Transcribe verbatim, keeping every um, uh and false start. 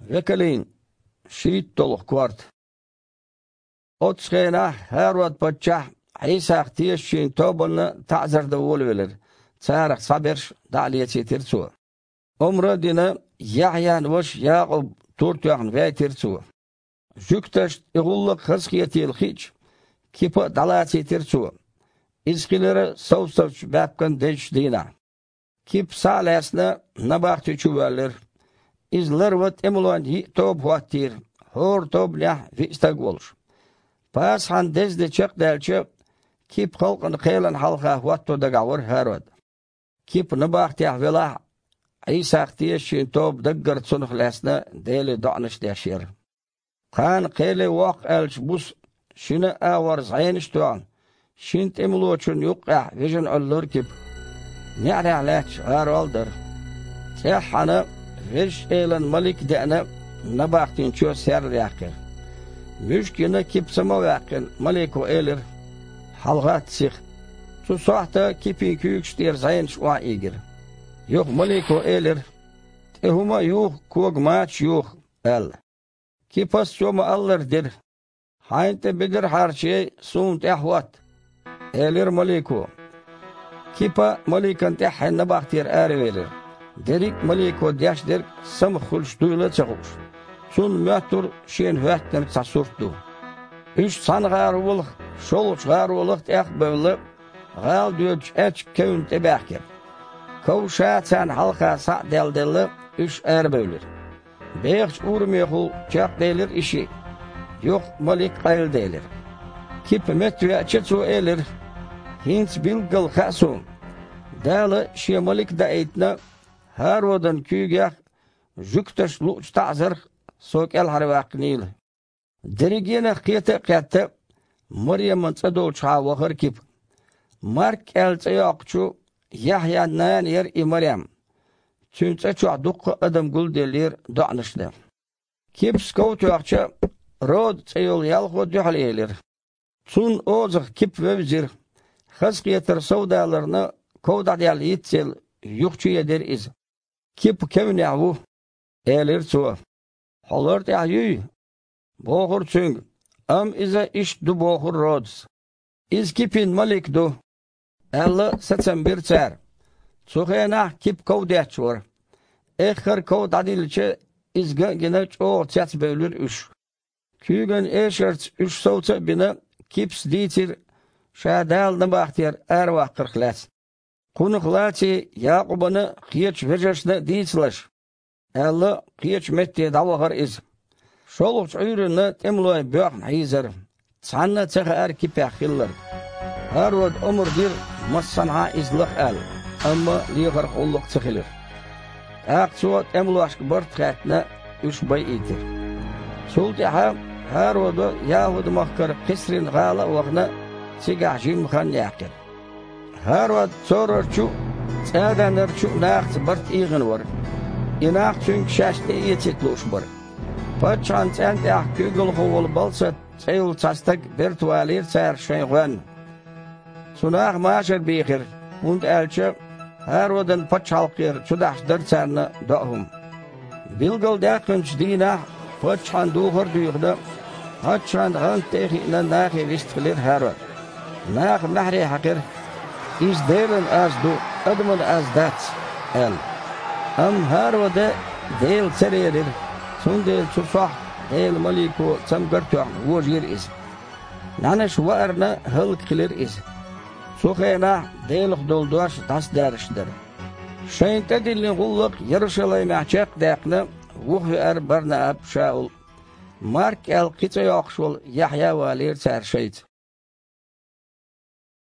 Vekelein, şiit doluq kvart. Otskena Herod Pacha İsa tiyşin tobunu ta'zirda olveler. Çaraq sabir da'liyeti tirsu. Umra dina Yahyan vaş Yaqub turtuğun ve tirsu. Jüktaş iğullık hızkiyetil hiç. Kipa dalati tirsu. İskileri savsavç bapkan deş dina. Kip salasna nabaqti çuvaller. İzler vat emulan hi tob huattir. Hor tob lah vistag olur. Pas han dezde çek delçe. Kip halkın kaylan halka huatto da gavur Herod. Kip nabaqti ahvela İsa tiyşin tob daggar tsunuq lasna deli da'nish dashir. Kan qele waq elç bus şine awar zaynish tuan. Şint emuluçun yuqa vejin allur kip. Ni'ra alaç araldır. Sehana vej elan malik dana nabaqtin ço ser yaqir. Müşkine kip sama yaqin maliku elir. Halgat sih. Su sahta kipi küyükştir zaynish wa igir. Yok maliku elir. Tehuma yok kog maç yok el. Kipas şoma alır dir. Haynte bilir her şey sunt ehvat. Elir maliku. Kipa malikan tehne nabaqtir er verir. Derik maliku deşdir sam xulş duyla çıqış. Sun möhtur şen hütten sasurtdu. Üç san garuluk, şoluç garuluk teh böyle gal düç eç könte bakir. Kavşatan halka sa deldeli üç er bölür. Beş urmehul çak delir işi. Yok malik qayl delir. Kip metve çetsu elir. Hins bilgil xasun. Dali şi malik da eytna Herod'un küygah jüktaş luç ta'zir sok el harvaqnil. Dirigine qiyata qiyata Maryam'ın tsadol çavaqır kip. Mark el tsayaqçu Yahya nan yer i Maryam. Çünse çuq duqqa adam gul delir da'nışlı. Kip skavtu aqça rod tsayol yalqo duhlelir. Sun ozıq kip vevzir. Xazqiyatar savdalarını kovdadiyal yitsel yuqçu yeder iz. Kip kevne avu elir su. Halar ta'yuy. Boğur çüng. Am iza iş du boğur rods. İz kipin malik du. Allah satsan bir çar. Suğena kip kovdaç var. Ekhir kovdadilçe izga gine çoğ çats bölür üç. Küygen eşert üç savca bina kips ditir şadal nabaqtir er vaqırqlas. Qunuqlaçi Yaqub'ını qiyeç vejeşne diçlaş. Allah qiyeç metti davağır iz. Şoluç uyrunu temloy böğn hizir. Sanna çağı er kipe xillar. Herod umur bir massanha izliq el. Amma liğar qulluq çıxilir. Aqsuat emloşk bir txatna üç bay itir. Sultaha Herod'u Yahud mahkar qisrin gala waqna sigah jimxan yaqir. Herod sorarçu çadanerçu naqt bir iğin var. İnaq çünkü şaştı yetitluş var. Paçan çant aq kügül qovul balsa çayul çastak bir tuvalir çar şeyğan. Sunaq maşer bixir. Und elçi Herod'un paçalqir çudaşdır çarna dağım. Bilgil daqınç dina paçan duğur duyğda paçanğant tehina naqi vistqilir Herod. Naq mahri haqir izdelin az du adımın az dat el. Am Herod'e del sererir. Sun del çufah el maliku samgartuğ vojir iz. Nanaş varna halk qilir iz. Suğena delik dolduaş tas derişdir. Şeyinte dilin qulluq Yeruşalay mahçaq daqna vuhu er barna ab şaul. Mark el qita yoqşul Yahya valir çarşayt.